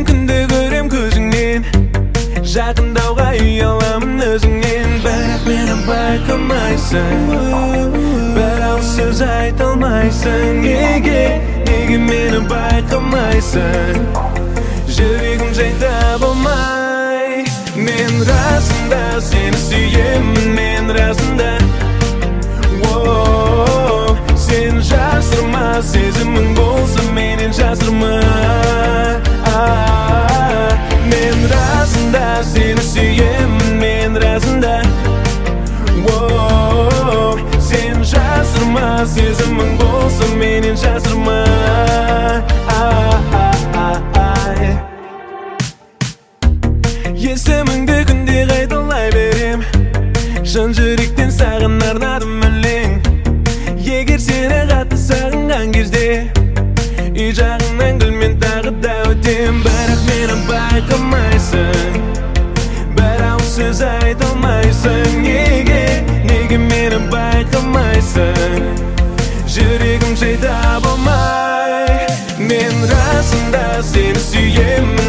Seni күнде көрем көзіңнен, жақындауға ұяламын өзіңнен. Бірақ мені байқамайсың, бір ауыз сөз айта алмайсың. Неге мені байқамайсың, жүрегім жайда болмай. Мен расында сені сүйемін, мен расында. Сен жасырма, сезімің болса менен жасырма. Мен расында сені сүйемін, мен расында. Сен жасырма, сезімің болса менен жасырма. Есіміңді күнде қайталай берем, жан жүректен саған арнадым өлең. Егер сені қатты сағынған кезде, үй жағыңнан гүлмен тағы да өтем. Бірақ мені байқамайсың, бір ауыз сөз айта алмайсың. Неге мені байқамайсың, жүрегім жайда болмай. Мен расында сені сүйемін,